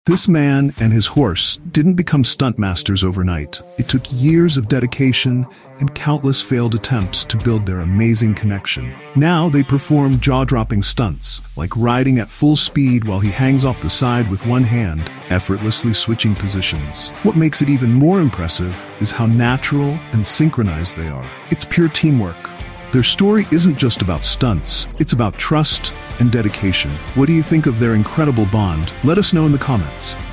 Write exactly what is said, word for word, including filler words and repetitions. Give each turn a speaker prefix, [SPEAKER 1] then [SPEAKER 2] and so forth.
[SPEAKER 1] This man and his horse didn't become stunt masters overnight. It took years of dedication and countless failed attempts to build their amazing connection. Now they perform jaw-dropping stunts, like riding at full speed while he hangs off the side with one hand, effortlessly switching positions. What makes it even more impressive is how natural and synchronized they are. It's pure teamwork. Their story isn't just about stunts, it's about trust and dedication. What do you think of their incredible bond? Let us know in the comments.